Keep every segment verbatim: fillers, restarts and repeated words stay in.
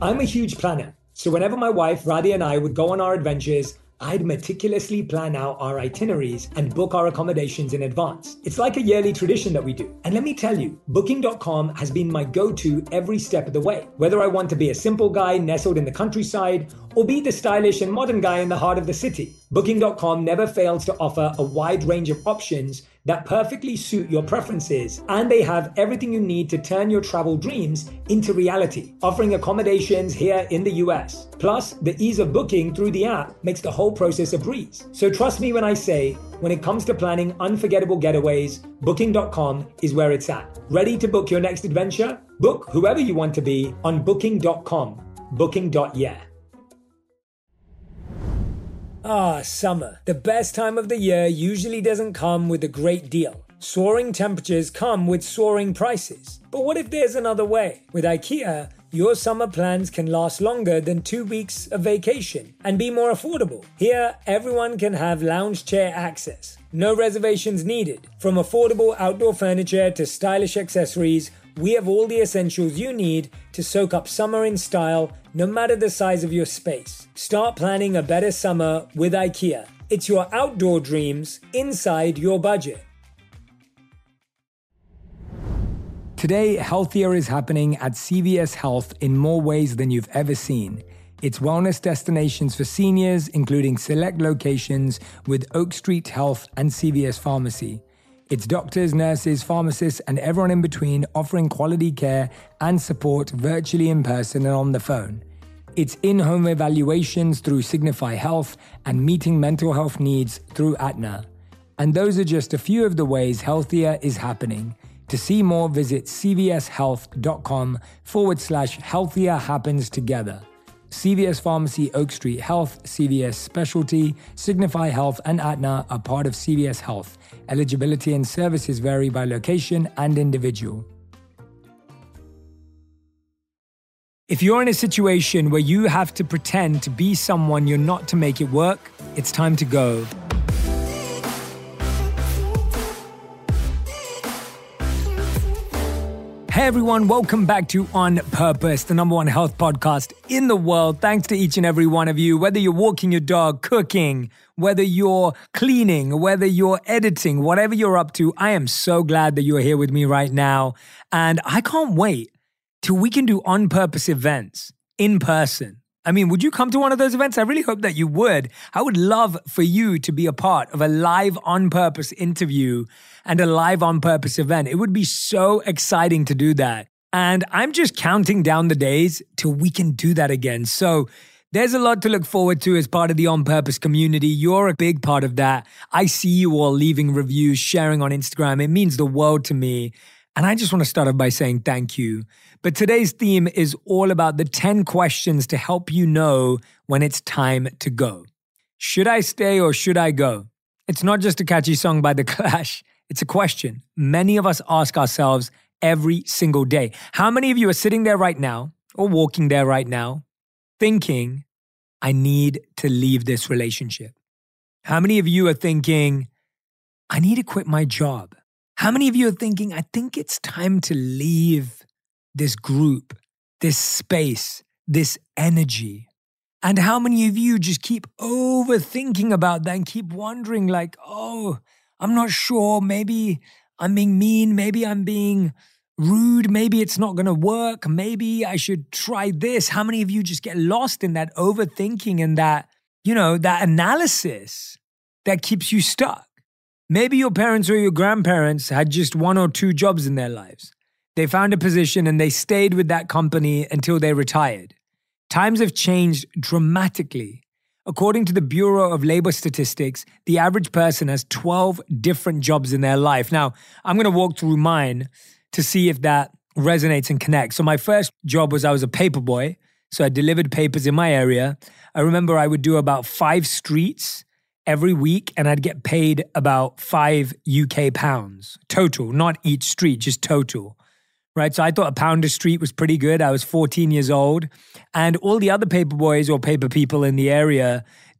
I'm a huge planner, so whenever my wife Radhi and I would go on our adventures, I'd meticulously plan out our itineraries and book our accommodations in advance. It's like a yearly tradition that we do. And let me tell you, booking dot com has been my go-to every step of the way. Whether I want to be a simple guy nestled in the countryside or be the stylish and modern guy in the heart of the city, booking dot com never fails to offer a wide range of options that perfectly suit your preferences, and they have everything you need to turn your travel dreams into reality, offering accommodations here in the U S. Plus, the ease of booking through the app makes the whole process a breeze. So trust me when I say, when it comes to planning unforgettable getaways, booking dot com is where it's at. Ready to book your next adventure? Book whoever you want to be on booking dot com. booking dot yeah. Ah, summer. The best time of the year usually doesn't come with a great deal. Soaring temperatures come with soaring prices. But what if there's another way? With IKEA, your summer plans can last longer than two weeks of vacation and be more affordable. Here, everyone can have lounge chair access. No reservations needed. From affordable outdoor furniture to stylish accessories, we have all the essentials you need to soak up summer in style, no matter the size of your space. Start planning a better summer with IKEA. It's your outdoor dreams inside your budget. Today, healthier is happening at C V S Health in more ways than you've ever seen. It's wellness destinations for seniors, including select locations with Oak Street Health and C V S Pharmacy. It's doctors, nurses, pharmacists, and everyone in between offering quality care and support virtually in person and on the phone. It's in-home evaluations through Signify Health and meeting mental health needs through Aetna. And those are just a few of the ways healthier is happening. To see more, visit cvshealth.com forward slash healthier happens together. C V S Pharmacy, Oak Street Health, C V S Specialty, Signify Health, and Aetna are part of C V S Health. Eligibility and services vary by location and individual. If you're in a situation where you have to pretend to be someone you're not to make it work, it's time to go. Hey everyone, welcome back to On Purpose, the number one health podcast in the world. Thanks to each and every one of you, whether you're walking your dog, cooking, whether you're cleaning, whether you're editing, whatever you're up to, I am so glad that you're here with me right now. And I can't wait till we can do On Purpose events in person. I mean, would you come to one of those events? I really hope that you would. I would love for you to be a part of a live On Purpose interview and a live On Purpose event. It would be so exciting to do that. And I'm just counting down the days till we can do that again. So there's a lot to look forward to as part of the On Purpose community. You're a big part of that. I see you all leaving reviews, sharing on Instagram. It means the world to me. And I just want to start off by saying thank you. But today's theme is all about the ten questions to help you know when it's time to go. Should I stay or should I go? It's not just a catchy song by The Clash. It's a question many of us ask ourselves every single day. How many of you are sitting there right now or walking there right now thinking, I need to leave this relationship? How many of you are thinking, I need to quit my job? How many of you are thinking, I think it's time to leave this group, this space, this energy? And how many of you just keep overthinking about that and keep wondering like, oh, I'm not sure, maybe I'm being mean, maybe I'm being rude, maybe it's not going to work, maybe I should try this. How many of you just get lost in that overthinking and that, you know, that analysis that keeps you stuck? Maybe your parents or your grandparents had just one or two jobs in their lives. They found a position and they stayed with that company until they retired. Times have changed dramatically. According to the Bureau of Labor Statistics, the average person has twelve different jobs in their life. Now, I'm going to walk through mine to see if that resonates and connects. So my first job was I was a paper boy. So I delivered papers in my area. I remember I would do about five streets every week and I'd get paid about five U K pounds total, not each street, just total. Right, so I thought a pound a street was pretty good. I was fourteen years old. And all the other paper boys or paper people in the area,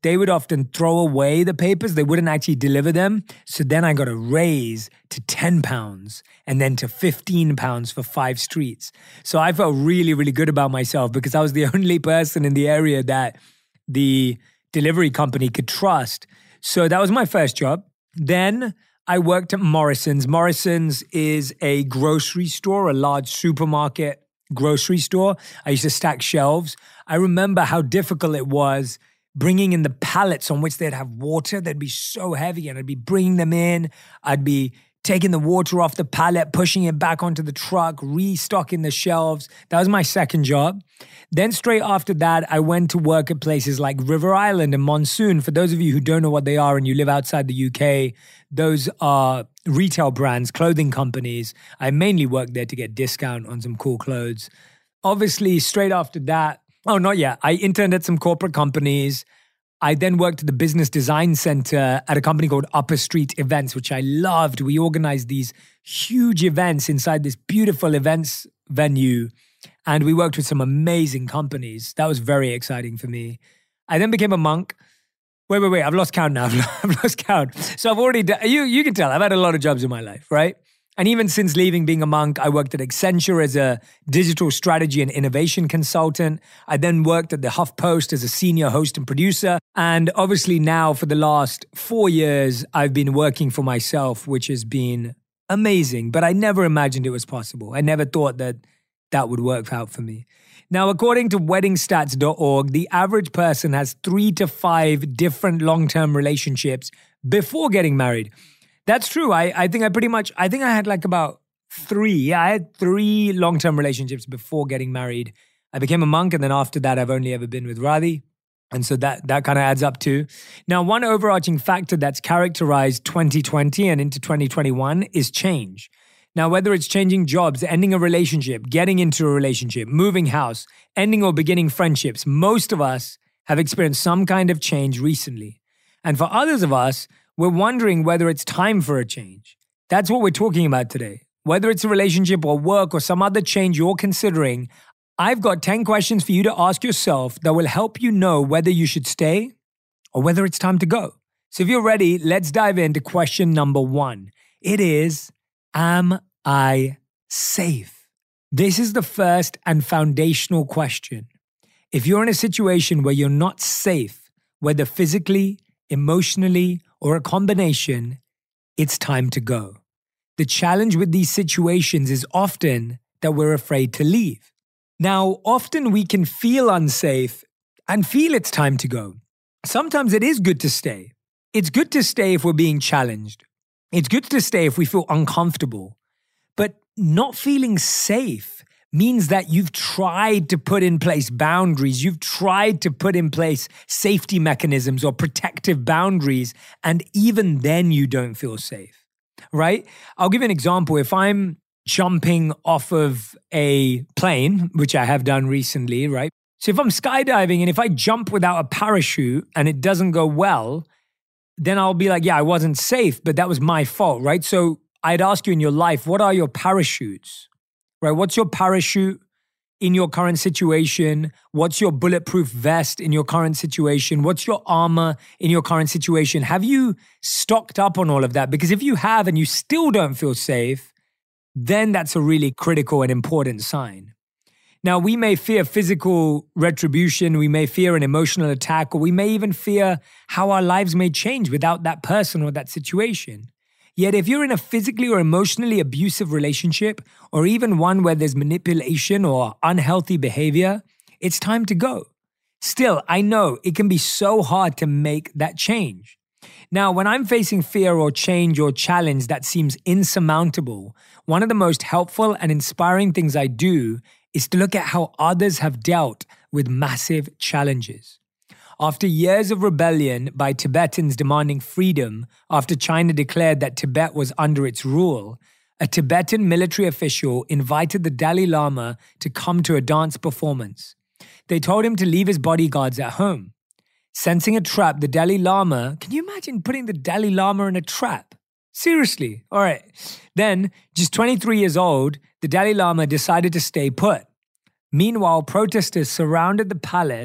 they would often throw away the papers. They wouldn't actually deliver them. So then I got a raise to ten pounds and then to fifteen pounds for five streets. So I felt really, really good about myself because I was the only person in the area that the delivery company could trust. So that was my first job. Then I worked at Morrison's. Morrison's is a grocery store, a large supermarket grocery store. I used to stack shelves. I remember how difficult it was bringing in the pallets on which they'd have water. They'd be so heavy and I'd be bringing them in. I'd be taking the water off the pallet, pushing it back onto the truck, restocking the shelves. That was my second job. Then straight after that, I went to work at places like River Island and Monsoon. For those of you who don't know what they are and you live outside the U K, those are retail brands, clothing companies. I mainly worked there to get discount on some cool clothes. Obviously, straight after that, oh, not yet. I interned at some corporate companies. I then worked at the Business Design Center at a company called Upper Street Events, which I loved. We organized these huge events inside this beautiful events venue, and we worked with some amazing companies. That was very exciting for me. I then became a monk. Wait, wait, wait. I've lost count now. I've lost count. So I've already done, you, you can tell I've had a lot of jobs in my life, right? And even since leaving being a monk, I worked at Accenture as a digital strategy and innovation consultant. I then worked at the HuffPost as a senior host and producer. And obviously now for the last four years, I've been working for myself, which has been amazing. But I never imagined it was possible. I never thought that that would work out for me. Now, according to wedding stats dot org, the average person has three to five different long-term relationships before getting married. That's true. I, I think I pretty much, I think I had like about three. Yeah, I had three long-term relationships before getting married. I became a monk, and then after that, I've only ever been with Radhi. And so that, that kind of adds up too. Now, one overarching factor that's characterized twenty twenty and into twenty twenty-one is change. Now, whether it's changing jobs, ending a relationship, getting into a relationship, moving house, ending or beginning friendships, most of us have experienced some kind of change recently. And for others of us, we're wondering whether it's time for a change. That's what we're talking about today. Whether it's a relationship or work or some other change you're considering, I've got ten questions for you to ask yourself that will help you know whether you should stay or whether it's time to go. So if you're ready, let's dive into question number one. It is, am I safe? This is the first and foundational question. If you're in a situation where you're not safe, whether physically, emotionally, or a combination, it's time to go. The challenge with these situations is often that we're afraid to leave. Now, often we can feel unsafe and feel it's time to go. Sometimes it is good to stay. It's good to stay if we're being challenged. It's good to stay if we feel uncomfortable. But not feeling safe means that you've tried to put in place boundaries. You've tried to put in place safety mechanisms or protective boundaries, and even then you don't feel safe, right? I'll give you an example. If I'm jumping off of a plane, which I have done recently, right? So if I'm skydiving and if I jump without a parachute and it doesn't go well, then I'll be like, yeah, I wasn't safe, but that was my fault, right? So I'd ask you in your life, what are your parachutes? Right? What's your parachute in your current situation? What's your bulletproof vest in your current situation? What's your armor in your current situation? Have you stocked up on all of that? Because if you have and you still don't feel safe, then that's a really critical and important sign. Now, we may fear physical retribution, we may fear an emotional attack, or we may even fear how our lives may change without that person or that situation. Yet if you're in a physically or emotionally abusive relationship, or even one where there's manipulation or unhealthy behavior, it's time to go. Still, I know it can be so hard to make that change. Now, when I'm facing fear or change or challenge that seems insurmountable, one of the most helpful and inspiring things I do is to look at how others have dealt with massive challenges. After years of rebellion by Tibetans demanding freedom after China declared that Tibet was under its rule, a Tibetan military official invited the Dalai Lama to come to a dance performance. They told him to leave his bodyguards at home. Sensing a trap, the Dalai Lama, can you imagine putting the Dalai Lama in a trap? Seriously. All right. Then, just twenty-three years old, the Dalai Lama decided to stay put. Meanwhile, protesters surrounded the palace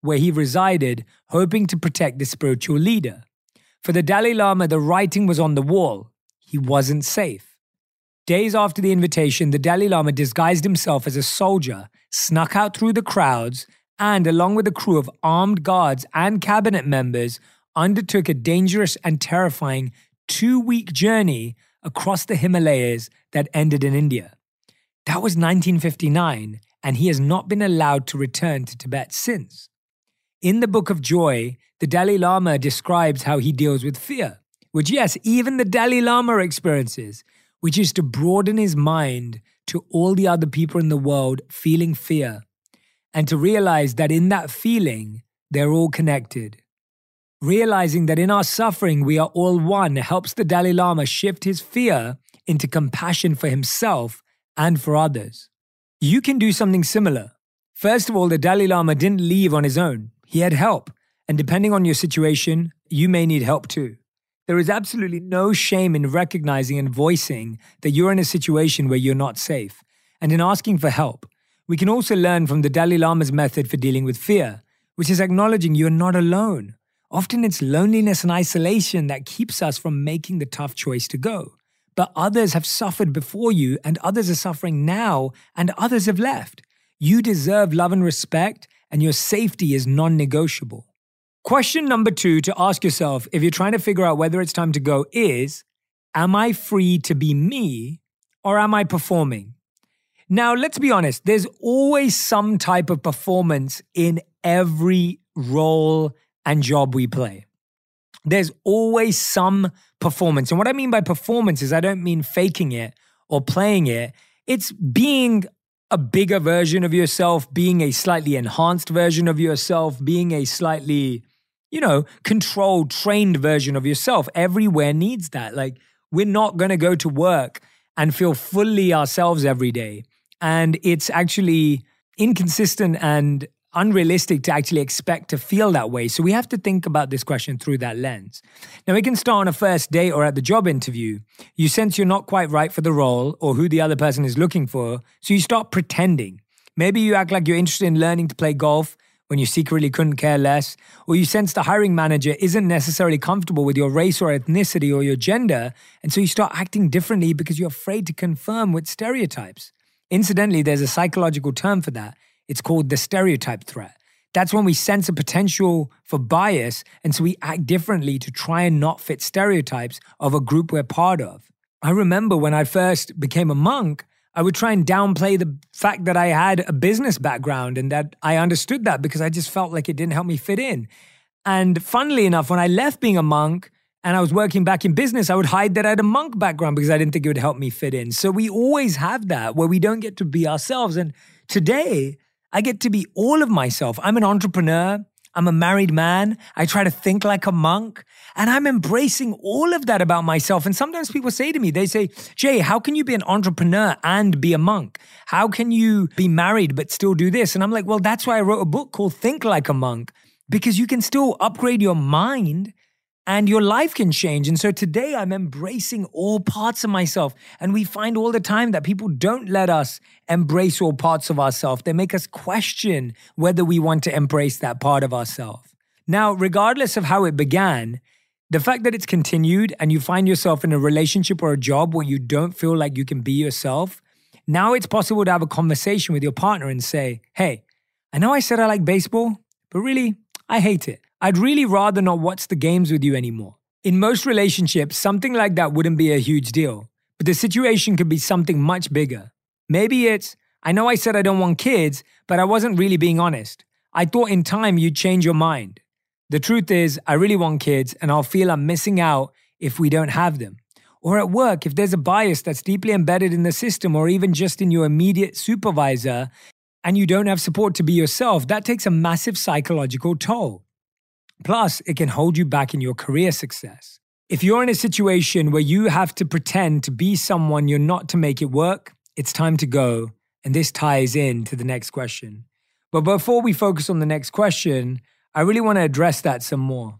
where he resided, hoping to protect the spiritual leader. For the Dalai Lama, the writing was on the wall. He wasn't safe. Days after the invitation, the Dalai Lama disguised himself as a soldier, snuck out through the crowds, and along with a crew of armed guards and cabinet members, undertook a dangerous and terrifying two-week journey across the Himalayas that ended in India. That was nineteen fifty-nine, and he has not been allowed to return to Tibet since. In the Book of Joy, the Dalai Lama describes how he deals with fear, which, yes, even the Dalai Lama experiences, which is to broaden his mind to all the other people in the world feeling fear, and to realize that in that feeling, they're all connected. Realizing that in our suffering, we are all one helps the Dalai Lama shift his fear into compassion for himself and for others. You can do something similar. First of all, the Dalai Lama didn't leave on his own. He had help. And depending on your situation, you may need help too. There is absolutely no shame in recognizing and voicing that you're in a situation where you're not safe, and in asking for help. We can also learn from the Dalai Lama's method for dealing with fear, which is acknowledging you're not alone. Often it's loneliness and isolation that keeps us from making the tough choice to go. But others have suffered before you, and others are suffering now, and others have left. You deserve love and respect, and your safety is non-negotiable. Question number two to ask yourself if you're trying to figure out whether it's time to go is, am I free to be me, or am I performing? Now, let's be honest, there's always some type of performance in every role and job we play. There's always some performance. And what I mean by performance is I don't mean faking it or playing it. It's being a bigger version of yourself, being a slightly enhanced version of yourself, being a slightly, you know, controlled, trained version of yourself. Everywhere needs that. Like, we're not going to go to work and feel fully ourselves every day. And it's actually inconsistent and unrealistic to actually expect to feel that way. So we have to think about this question through that lens. Now, it can start on a first date or at the job interview. You sense you're not quite right for the role or who the other person is looking for, so you start pretending. Maybe you act like you're interested in learning to play golf when you secretly couldn't care less, or you sense the hiring manager isn't necessarily comfortable with your race or ethnicity or your gender, and so you start acting differently because you're afraid to conform with stereotypes. Incidentally, there's a psychological term for that. It's called the stereotype threat. That's when we sense a potential for bias, and so we act differently to try and not fit stereotypes of a group we're part of. I remember when I first became a monk, I would try and downplay the fact that I had a business background and that I understood that because I just felt like it didn't help me fit in. And funnily enough, when I left being a monk and I was working back in business, I would hide that I had a monk background because I didn't think it would help me fit in. So we always have that where we don't get to be ourselves. And today, I get to be all of myself. I'm an entrepreneur. I'm a married man. I try to think like a monk. And I'm embracing all of that about myself. And sometimes people say to me, they say, Jay, how can you be an entrepreneur and be a monk? How can you be married but still do this? And I'm like, well, that's why I wrote a book called Think Like a Monk, because you can still upgrade your mind and your life can change. And so today I'm embracing all parts of myself. And we find all the time that people don't let us embrace all parts of ourselves. They make us question whether we want to embrace that part of ourselves. Now, regardless of how it began, the fact that it's continued and you find yourself in a relationship or a job where you don't feel like you can be yourself, now it's possible to have a conversation with your partner and say, hey, I know I said I like baseball, but really, I hate it. I'd really rather not watch the games with you anymore. In most relationships, something like that wouldn't be a huge deal, but the situation could be something much bigger. Maybe it's, I know I said I don't want kids, but I wasn't really being honest. I thought in time you'd change your mind. The truth is, I really want kids and I'll feel I'm missing out if we don't have them. Or at work, if there's a bias that's deeply embedded in the system or even just in your immediate supervisor and you don't have support to be yourself, that takes a massive psychological toll. Plus, it can hold you back in your career success. If you're in a situation where you have to pretend to be someone you're not to make it work, it's time to go. And this ties in to the next question. But before we focus on the next question, I really want to address that some more.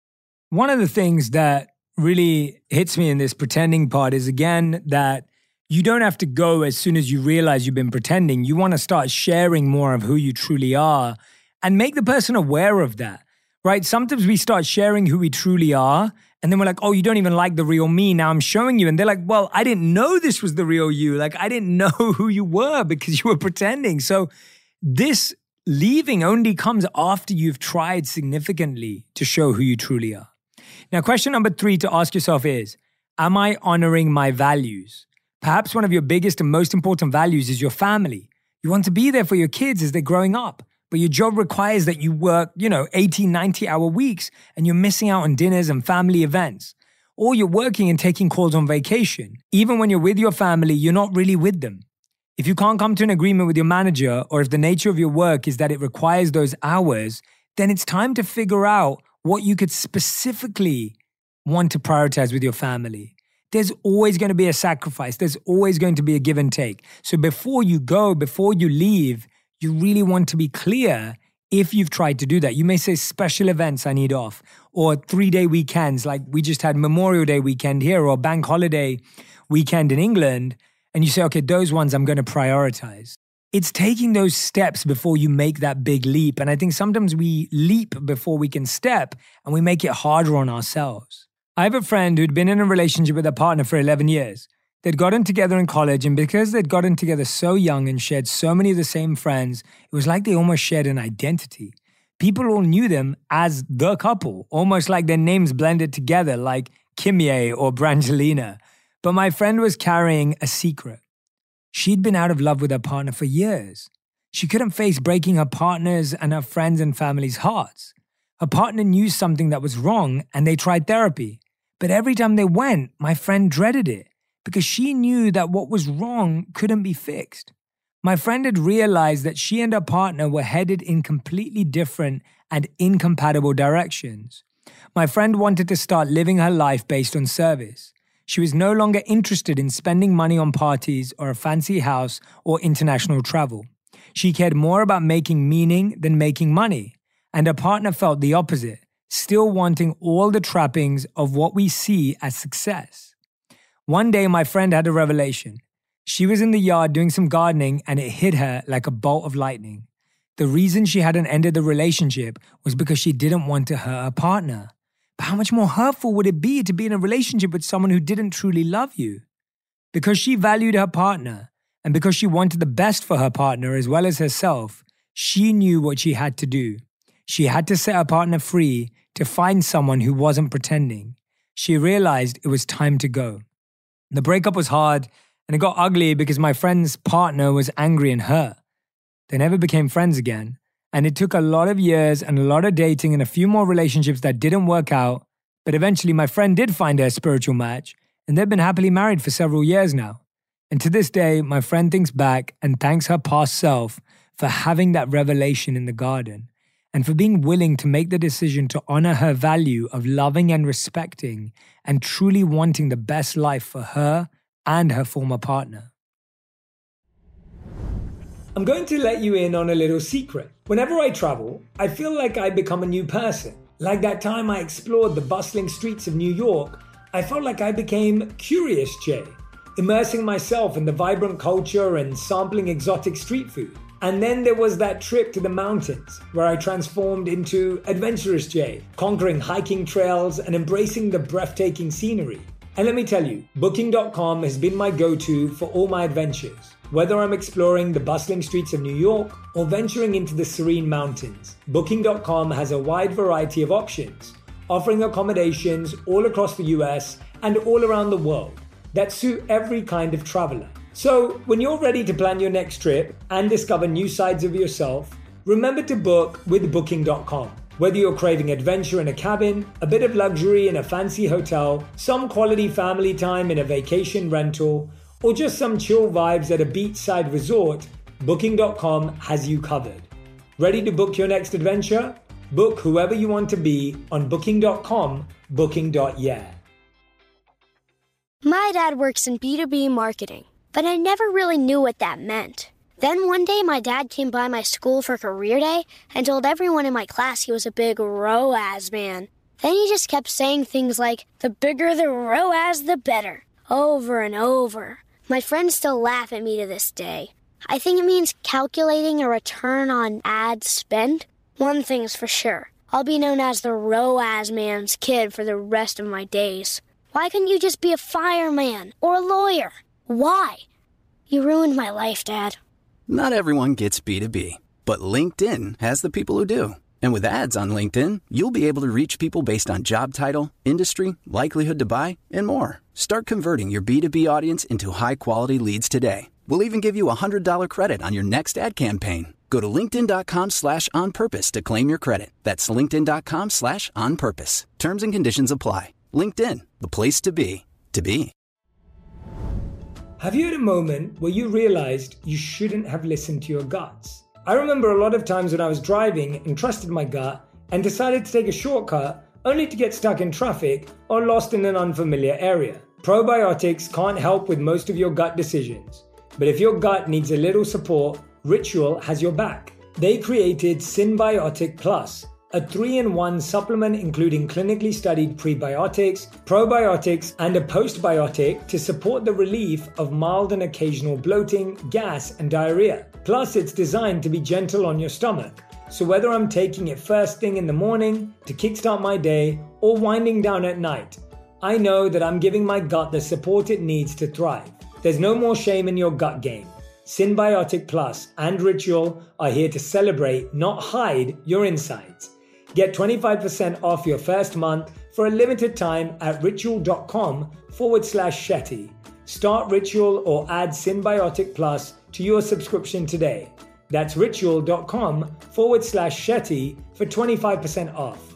One of the things that really hits me in this pretending part is, again, that you don't have to go as soon as you realize you've been pretending. You want to start sharing more of who you truly are and make the person aware of that, right? Sometimes we start sharing who we truly are, and then we're like, oh, you don't even like the real me. Now I'm showing you. And they're like, well, I didn't know this was the real you. Like, I didn't know who you were because you were pretending. So this leaving only comes after you've tried significantly to show who you truly are. Now, question number three to ask yourself is, am I honoring my values? Perhaps one of your biggest and most important values is your family. You want to be there for your kids as they're growing up, but your job requires that you work, you know, eighty, ninety hour weeks and you're missing out on dinners and family events. Or you're working and taking calls on vacation. Even when you're with your family, you're not really with them. If you can't come to an agreement with your manager, or if the nature of your work is that it requires those hours, then it's time to figure out what you could specifically want to prioritize with your family. There's always going to be a sacrifice. There's always going to be a give and take. So before you go, before you leave, you really want to be clear if you've tried to do that. You may say special events I need off, or three-day weekends like we just had Memorial Day weekend here, or bank holiday weekend in England, and you say, okay, those ones I'm going to prioritize. It's taking those steps before you make that big leap. And I think sometimes we leap before we can step, and we make it harder on ourselves. I have a friend who'd been in a relationship with a partner for eleven years. They'd gotten together in college, and because they'd gotten together so young and shared so many of the same friends, it was like they almost shared an identity. People all knew them as the couple, almost like their names blended together, like Kimye or Brangelina. But my friend was carrying a secret. She'd been out of love with her partner for years. She couldn't face breaking her partner's and her friends' and family's hearts. Her partner knew something that was wrong, and they tried therapy. But every time they went, my friend dreaded it, because she knew that what was wrong couldn't be fixed. My friend had realized that she and her partner were headed in completely different and incompatible directions. My friend wanted to start living her life based on service. She was no longer interested in spending money on parties or a fancy house or international travel. She cared more about making meaning than making money. And her partner felt the opposite, still wanting all the trappings of what we see as success. One day, my friend had a revelation. She was in the yard doing some gardening, and it hit her like a bolt of lightning. The reason she hadn't ended the relationship was because she didn't want to hurt her partner. But how much more hurtful would it be to be in a relationship with someone who didn't truly love you? Because she valued her partner, and because she wanted the best for her partner as well as herself, she knew what she had to do. She had to set her partner free to find someone who wasn't pretending. She realized it was time to go. The breakup was hard, and it got ugly because my friend's partner was angry and hurt. They never became friends again, and it took a lot of years and a lot of dating and a few more relationships that didn't work out, but eventually my friend did find her spiritual match, and they've been happily married for several years now. And to this day, my friend thinks back and thanks her past self for having that revelation in the garden, and for being willing to make the decision to honor her value of loving and respecting and truly wanting the best life for her and her former partner. I'm going to let you in on a little secret. Whenever I travel, I feel like I become a new person. Like that time I explored the bustling streets of New York, I felt like I became Curious Jay, immersing myself in the vibrant culture and sampling exotic street food. And then there was that trip to the mountains where I transformed into Adventurous Jay, conquering hiking trails and embracing the breathtaking scenery. And let me tell you, Booking dot com has been my go-to for all my adventures. Whether I'm exploring the bustling streets of New York or venturing into the serene mountains, Booking dot com has a wide variety of options, offering accommodations all across the U S and all around the world that suit every kind of traveler. So, when you're ready to plan your next trip and discover new sides of yourself, remember to book with Booking dot com. Whether you're craving adventure in a cabin, a bit of luxury in a fancy hotel, some quality family time in a vacation rental, or just some chill vibes at a beachside resort, Booking dot com has you covered. Ready to book your next adventure? Book whoever you want to be on Booking dot com, booking dot yeah. My dad works in B two B marketing, but I never really knew what that meant. Then one day my dad came by my school for career day and told everyone in my class he was a big R O A S man. Then he just kept saying things like, the bigger the R O A S, the better, over and over. My friends still laugh at me to this day. I think it means calculating a return on ad spend. One thing's for sure. I'll be known as the ROAS man's kid for the rest of my days. Why couldn't you just be a fireman or a lawyer? Why? You ruined my life, Dad. Not everyone gets B two B, but LinkedIn has the people who do. And with ads on LinkedIn, you'll be able to reach people based on job title, industry, likelihood to buy, and more. Start converting your B two B audience into high-quality leads today. We'll even give you a one hundred dollars credit on your next ad campaign. Go to linkedin.com slash on purpose to claim your credit. That's linkedin.com slash on purpose. Terms and conditions apply. LinkedIn, the place to be, to be. Have you had a moment where you realized you shouldn't have listened to your guts? I remember a lot of times when I was driving and trusted my gut and decided to take a shortcut only to get stuck in traffic or lost in an unfamiliar area. Probiotics can't help with most of your gut decisions, but if your gut needs a little support, Ritual has your back. They created Synbiotic Plus, a three-in-one supplement including clinically studied prebiotics, probiotics, and a postbiotic to support the relief of mild and occasional bloating, gas, and diarrhea. Plus, it's designed to be gentle on your stomach. So whether I'm taking it first thing in the morning to kickstart my day or winding down at night, I know that I'm giving my gut the support it needs to thrive. There's no more shame in your gut game. Synbiotic Plus and Ritual are here to celebrate, not hide, your insides. Get twenty-five percent off your first month for a limited time at ritual.com forward slash Shetty. Start Ritual or add Synbiotic Plus to your subscription today. That's ritual.com forward slash Shetty for twenty-five percent off.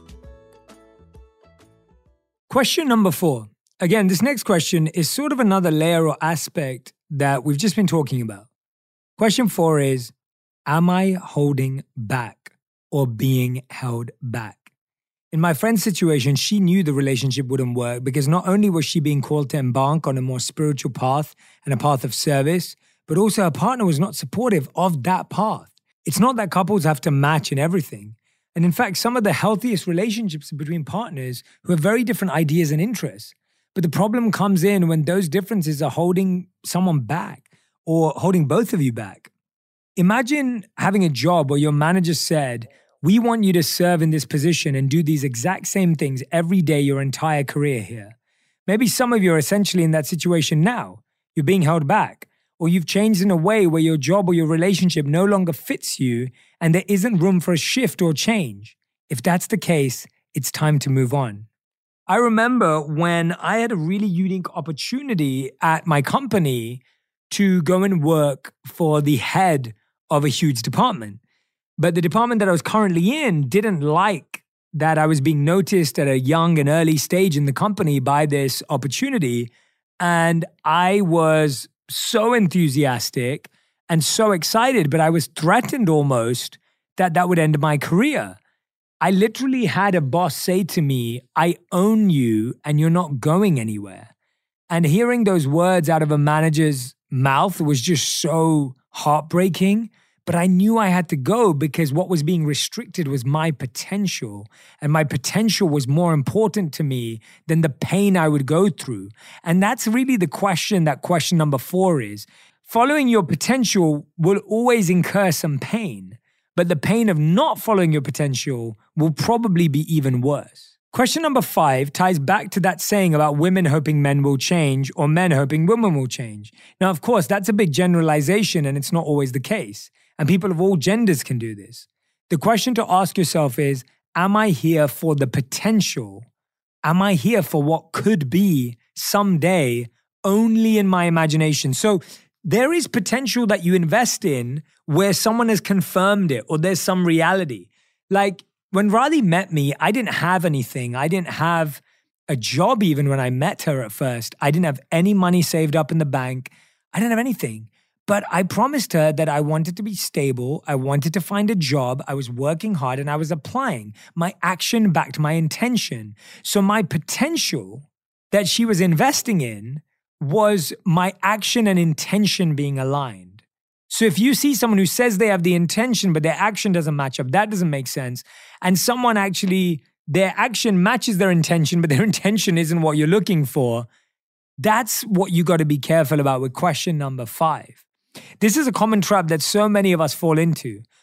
Question number four. Again, this next question is sort of another layer or aspect that we've just been talking about. Question four is, am I holding back or being held back? In my friend's situation, she knew the relationship wouldn't work because not only was she being called to embark on a more spiritual path and a path of service, but also her partner was not supportive of that path. It's not that couples have to match in everything. And in fact, some of the healthiest relationships are between partners who have very different ideas and interests. But the problem comes in when those differences are holding someone back or holding both of you back. Imagine having a job where your manager said, we want you to serve in this position and do these exact same things every day your entire career here. Maybe some of you are essentially in that situation now. You're being held back, or you've changed in a way where your job or your relationship no longer fits you and there isn't room for a shift or change. If that's the case, it's time to move on. I remember when I had a really unique opportunity at my company to go and work for the head of a huge department. But the department that I was currently in didn't like that I was being noticed at a young and early stage in the company by this opportunity. And I was so enthusiastic and so excited, but I was threatened almost that that would end my career. I literally had a boss say to me, I own you and you're not going anywhere. And hearing those words out of a manager's mouth was just so heartbreaking. But I knew I had to go because what was being restricted was my potential. And my potential was more important to me than the pain I would go through. And that's really the question that question number four is. Following your potential will always incur some pain, but the pain of not following your potential will probably be even worse. Question number five ties back to that saying about women hoping men will change or men hoping women will change. Now, of course, that's a big generalization and it's not always the case. And people of all genders can do this. The question to ask yourself is, am I here for the potential? Am I here for what could be someday only in my imagination? So there is potential that you invest in where someone has confirmed it or there's some reality. Like when Radhi met me, I didn't have anything. I didn't have a job even when I met her at first. I didn't have any money saved up in the bank. I didn't have anything. But I promised her that I wanted to be stable. I wanted to find a job. I was working hard and I was applying. My action backed my intention. So my potential that she was investing in was my action and intention being aligned. So if you see someone who says they have the intention, but their action doesn't match up, that doesn't make sense. And someone actually, their action matches their intention, but their intention isn't what you're looking for. That's what you got to be careful about with question number five. This is a common trap that so many of us fall into.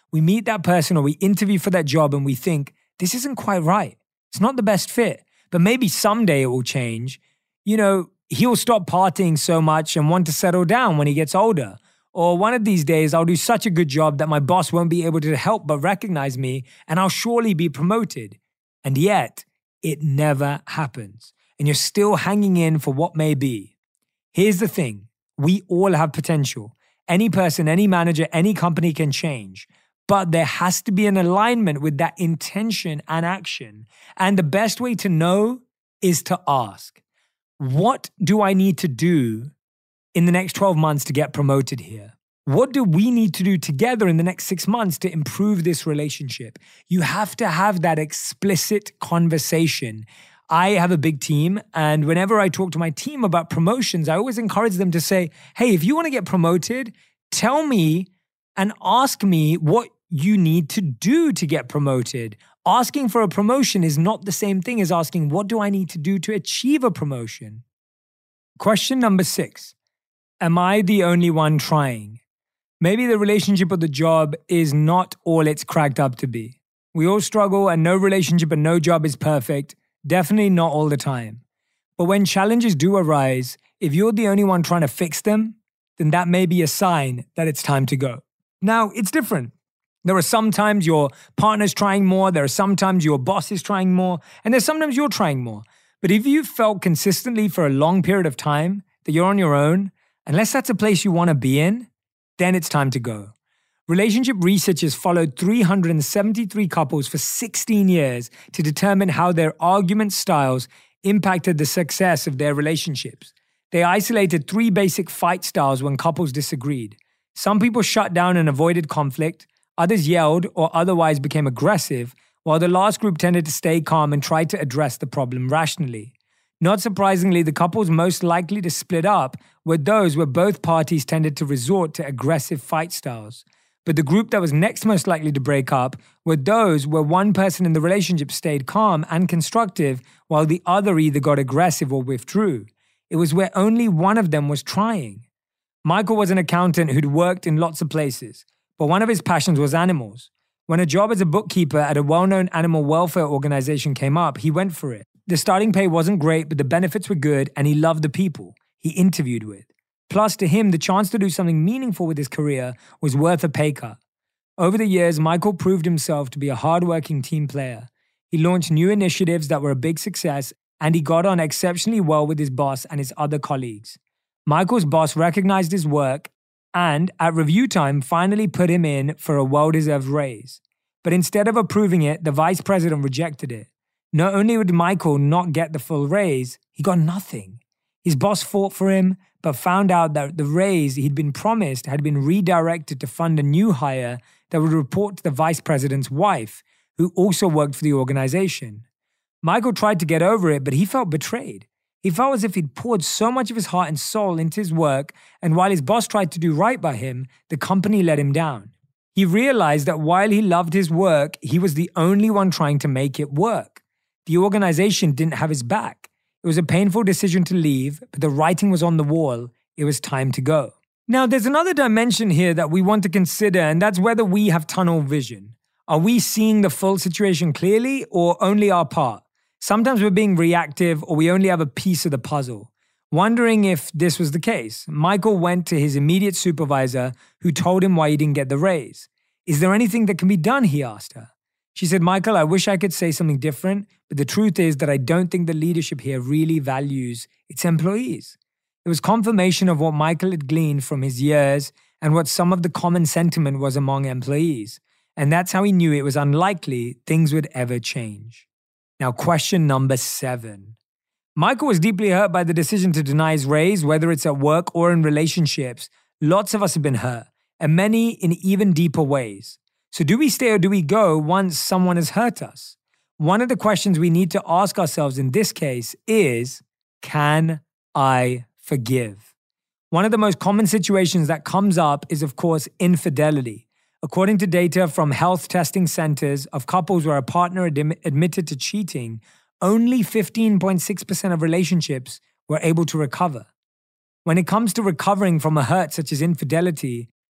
We meet that person or we interview for that job and we think, this isn't quite right. It's not the best fit, but maybe someday it will change. You know, he'll stop partying so much and want to settle down when he gets older. Or one of these days, I'll do such a good job that my boss won't be able to help but recognize me and I'll surely be promoted. And yet, it never happens. And you're still hanging in for what may be. Here's the thing. We all have potential. Any person, any manager, any company can change. But there has to be an alignment with that intention and action. And the best way to know is to ask, what do I need to do in the next twelve months to get promoted here? What do we need to do together in the next six months to improve this relationship? You have to have that explicit conversation. I have a big team, and whenever I talk to my team about promotions, I always encourage them to say, hey, if you want to get promoted, tell me and ask me what you need to do to get promoted. Asking for a promotion is not the same thing as asking, what do I need to do to achieve a promotion? Question number six. Am I the only one trying? Maybe the relationship or the job is not all it's cracked up to be. We all struggle and no relationship and no job is perfect. Definitely not all the time. But when challenges do arise, if you're the only one trying to fix them, then that may be a sign that it's time to go. Now, it's different. There are sometimes your partner's trying more, there are sometimes your boss is trying more, and there's sometimes you're trying more. But if you've felt consistently for a long period of time that you're on your own, unless that's a place you want to be in, then it's time to go. Relationship researchers followed three hundred seventy-three couples for sixteen years to determine how their argument styles impacted the success of their relationships. They isolated three basic fight styles when couples disagreed. Some people shut down and avoided conflict, others yelled or otherwise became aggressive, while the last group tended to stay calm and try to address the problem rationally. Not surprisingly, the couples most likely to split up were those where both parties tended to resort to aggressive fight styles. But the group that was next most likely to break up were those where one person in the relationship stayed calm and constructive while the other either got aggressive or withdrew. It was where only one of them was trying. Michael was an accountant who'd worked in lots of places, but one of his passions was animals. When a job as a bookkeeper at a well-known animal welfare organization came up, he went for it. The starting pay wasn't great, but the benefits were good, and he loved the people he interviewed with. Plus, to him, the chance to do something meaningful with his career was worth a pay cut. Over the years, Michael proved himself to be a hardworking team player. He launched new initiatives that were a big success, and he got on exceptionally well with his boss and his other colleagues. Michael's boss recognized his work and, at review time, finally put him in for a well-deserved raise. But instead of approving it, the vice president rejected it. Not only would Michael not get the full raise, he got nothing. His boss fought for him, but found out that the raise he'd been promised had been redirected to fund a new hire that would report to the vice president's wife, who also worked for the organization. Michael tried to get over it, but he felt betrayed. He felt as if he'd poured so much of his heart and soul into his work, and while his boss tried to do right by him, the company let him down. He realized that while he loved his work, he was the only one trying to make it work. The organization didn't have his back. It was a painful decision to leave, but the writing was on the wall. It was time to go. Now, there's another dimension here that we want to consider, and that's whether we have tunnel vision. Are we seeing the full situation clearly or only our part? Sometimes we're being reactive or we only have a piece of the puzzle. Wondering if this was the case, Michael went to his immediate supervisor who told him why he didn't get the raise. Is there anything that can be done, he asked her. She said, Michael, I wish I could say something different, but the truth is that I don't think the leadership here really values its employees. It was confirmation of what Michael had gleaned from his years and what some of the common sentiment was among employees. And that's how he knew it was unlikely things would ever change. Now, question number seven. Michael was deeply hurt by the decision to deny his raise, whether it's at work or in relationships. Lots of us have been hurt, and many in even deeper ways. So do we stay or do we go once someone has hurt us? One of the questions we need to ask ourselves in this case is, can I forgive? One of the most common situations that comes up is, of course, infidelity. According to data from health testing centers of couples where a partner ad- admitted to cheating, only fifteen point six percent of relationships were able to recover. When it comes to recovering from a hurt such as infidelity,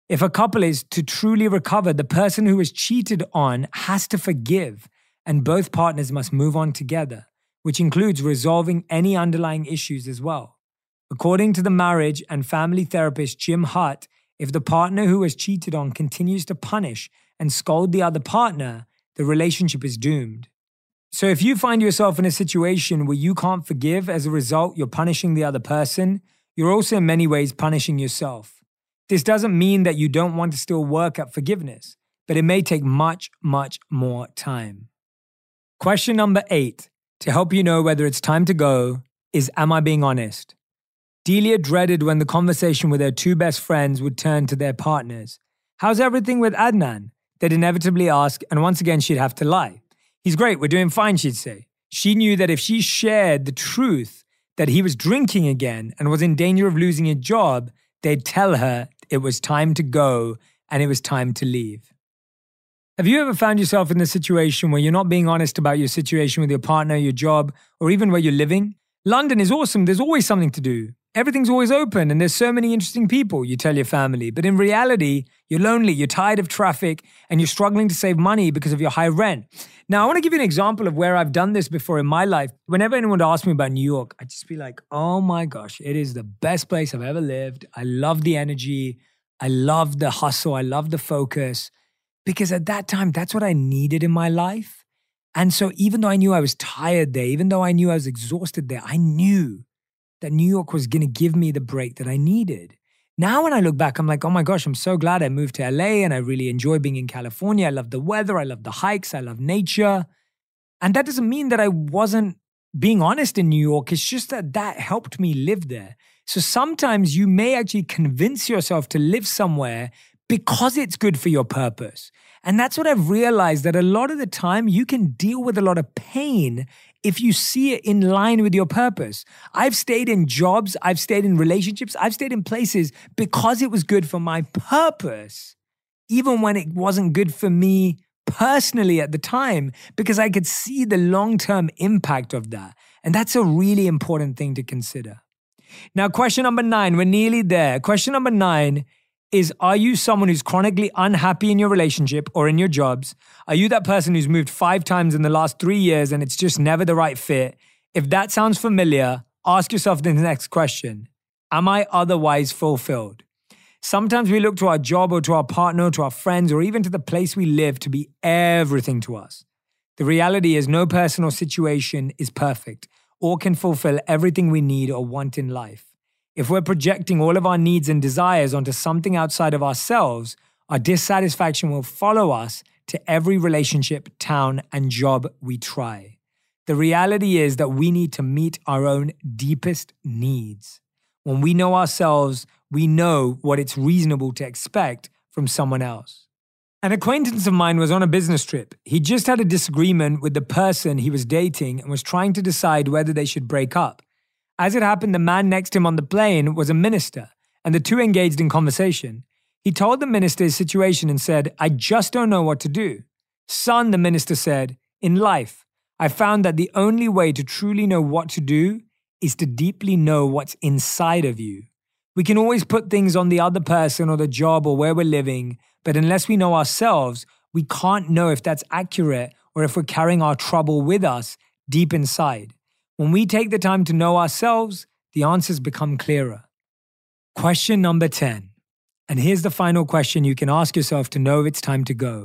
If a couple is to truly recover, the person who was cheated on has to forgive, and both partners must move on together, which includes resolving any underlying issues as well. According to the marriage and family therapist Jim Hutt, if the partner who was cheated on continues to punish and scold the other partner, the relationship is doomed. So if you find yourself in a situation where you can't forgive, as a result, you're punishing the other person, you're also in many ways punishing yourself. This doesn't mean that you don't want to still work at forgiveness, but it may take much, much more time. Question number eight, to help you know whether it's time to go, is am I being honest? Delia dreaded when the conversation with her two best friends would turn to their partners. How's everything with Adnan? They'd inevitably ask, and once again she'd have to lie. He's great, we're doing fine, she'd say. She knew that if she shared the truth that he was drinking again and was in danger of losing a job, they'd tell her it was time to go and it was time to leave. Have you ever found yourself in the situation where you're not being honest about your situation with your partner, your job, or even where you're living? London is awesome. There's always something to do. Everything's always open and there's so many interesting people, you tell your family. But in reality, you're lonely, you're tired of traffic, and you're struggling to save money because of your high rent. Now, I want to give you an example of where I've done this before in my life. Whenever anyone would ask me about New York, I'd just be like, oh my gosh, it is the best place I've ever lived. I love the energy. I love the hustle. I love the focus. Because at that time, that's what I needed in my life. And so even though I knew I was tired there, even though I knew I was exhausted there, I knew that New York was going to give me the break that I needed. Now when I look back, I'm like, oh my gosh, I'm so glad I moved to L A and I really enjoy being in California. I love the weather. I love the hikes. I love nature. And that doesn't mean that I wasn't being honest in New York. It's just that that helped me live there. So sometimes you may actually convince yourself to live somewhere because it's good for your purpose. And that's what I've realized, that a lot of the time you can deal with a lot of pain if you see it in line with your purpose. I've stayed in jobs, I've stayed in relationships, I've stayed in places because it was good for my purpose, even when it wasn't good for me personally at the time, because I could see the long-term impact of that. And that's a really important thing to consider. Now, question number nine, we're nearly there. Question number nine is, are you someone who's chronically unhappy in your relationship or in your jobs? Are you that person who's moved five times in the last three years and it's just never the right fit? If that sounds familiar, ask yourself the next question. Am I otherwise fulfilled? Sometimes we look to our job or to our partner, to our friends, or even to the place we live to be everything to us. The reality is no person or situation is perfect or can fulfill everything we need or want in life. If we're projecting all of our needs and desires onto something outside of ourselves, our dissatisfaction will follow us to every relationship, town, and job we try. The reality is that we need to meet our own deepest needs. When we know ourselves, we know what it's reasonable to expect from someone else. An acquaintance of mine was on a business trip. He just had a disagreement with the person he was dating and was trying to decide whether they should break up. As it happened, the man next to him on the plane was a minister, and the two engaged in conversation. He told the minister his situation and said, I just don't know what to do. Son, the minister said, in life, I found that the only way to truly know what to do is to deeply know what's inside of you. We can always put things on the other person or the job or where we're living, but unless we know ourselves, we can't know if that's accurate or if we're carrying our trouble with us deep inside. When we take the time to know ourselves, the answers become clearer. Question number ten. And here's the final question you can ask yourself to know if it's time to go.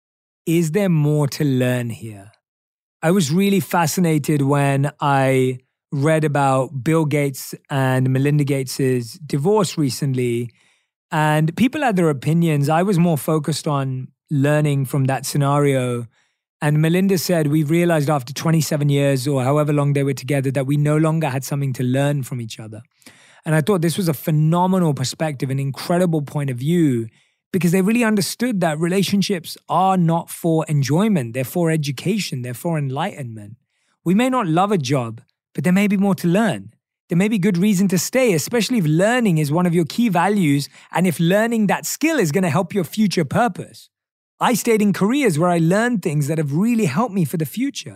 Is there more to learn here? I was really fascinated when I read about Bill Gates and Melinda Gates' divorce recently, and people had their opinions. I was more focused on learning from that scenario. And Melinda said, we've realized after twenty-seven years or however long they were together that we no longer had something to learn from each other. And I thought this was a phenomenal perspective, an incredible point of view, because they really understood that relationships are not for enjoyment. They're for education. They're for enlightenment. We may not love a job, but there may be more to learn. There may be good reason to stay, especially if learning is one of your key values and if learning that skill is going to help your future purpose. I stayed in careers where I learned things that have really helped me for the future.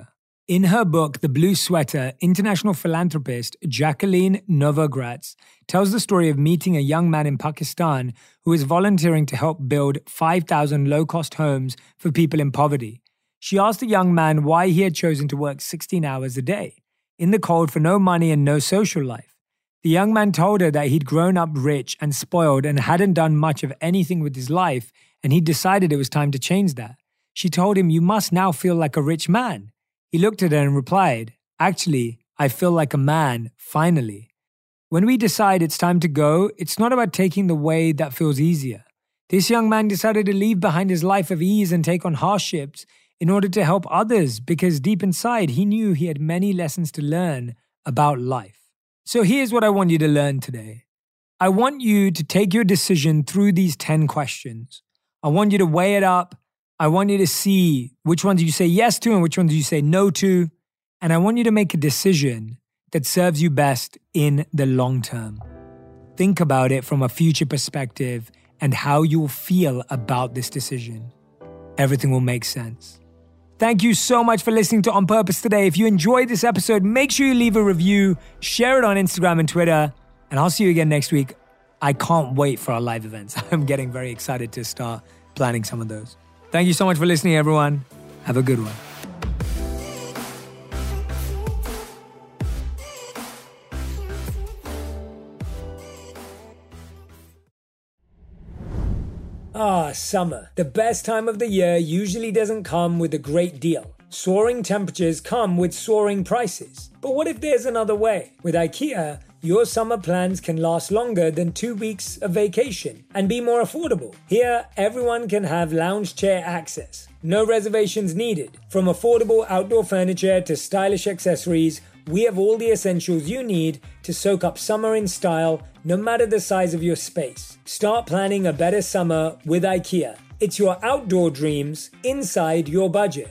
In her book, The Blue Sweater, international philanthropist Jacqueline Novogratz tells the story of meeting a young man in Pakistan who is volunteering to help build five thousand low-cost homes for people in poverty. She asked the young man why he had chosen to work sixteen hours a day, in the cold for no money and no social life. The young man told her that he'd grown up rich and spoiled and hadn't done much of anything with his life, and he decided it was time to change that. She told him, "You must now feel like a rich man." He looked at her and replied, "Actually, I feel like a man, finally." When we decide it's time to go, it's not about taking the way that feels easier. This young man decided to leave behind his life of ease and take on hardships in order to help others because deep inside he knew he had many lessons to learn about life. So here's what I want you to learn today. I want you to take your decision through these ten questions. I want you to weigh it up. I want you to see which ones you say yes to and which ones you say no to. And I want you to make a decision that serves you best in the long term. Think about it from a future perspective and how you'll feel about this decision. Everything will make sense. Thank you so much for listening to On Purpose today. If you enjoyed this episode, make sure you leave a review, share it on Instagram and Twitter, and I'll see you again next week. I can't wait for our live events. I'm getting very excited to start planning some of those. Thank you so much for listening, everyone. Have a good one. Ah, summer. The best time of the year usually doesn't come with a great deal. Soaring temperatures come with soaring prices. But what if there's another way? With IKEA, your summer plans can last longer than two weeks of vacation and be more affordable. Here, everyone can have lounge chair access. No reservations needed. From affordable outdoor furniture to stylish accessories, we have all the essentials you need to soak up summer in style, no matter the size of your space. Start planning a better summer with IKEA. It's your outdoor dreams inside your budget.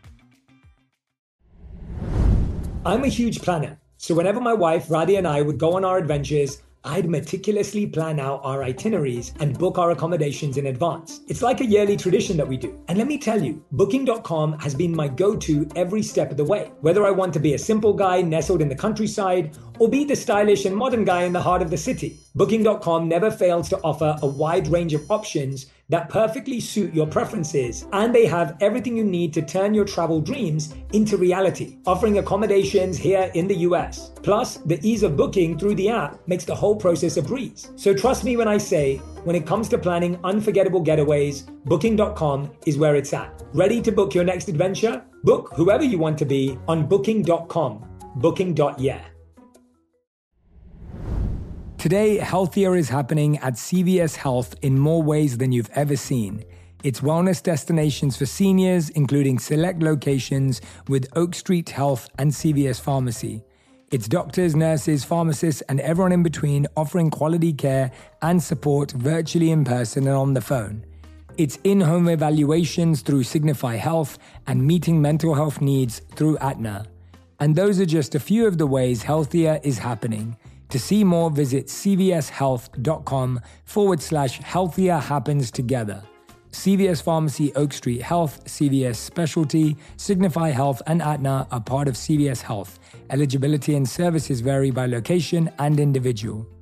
I'm a huge planner, so whenever my wife Radhi and I would go on our adventures, I'd meticulously plan out our itineraries and book our accommodations in advance. It's like a yearly tradition that we do. And let me tell you, Booking dot com has been my go-to every step of the way. Whether I want to be a simple guy nestled in the countryside or be the stylish and modern guy in the heart of the city, Booking dot com never fails to offer a wide range of options that perfectly suit your preferences, and they have everything you need to turn your travel dreams into reality, offering accommodations here in the U S. Plus, the ease of booking through the app makes the whole process a breeze. So trust me when I say, when it comes to planning unforgettable getaways, Booking dot com is where it's at. Ready to book your next adventure? Book whoever you want to be on Booking dot com. Booking. Yeah. Today, healthier is happening at C V S Health in more ways than you've ever seen. It's wellness destinations for seniors, including select locations with Oak Street Health and C V S Pharmacy. It's doctors, nurses, pharmacists, and everyone in between offering quality care and support virtually in person and on the phone. It's in-home evaluations through Signify Health and meeting mental health needs through Aetna. And those are just a few of the ways healthier is happening. To see more, visit cvshealth.com forward slash healthier happens together. C V S Pharmacy, Oak Street Health, C V S Specialty, Signify Health, and Aetna are part of C V S Health. Eligibility and services vary by location and individual.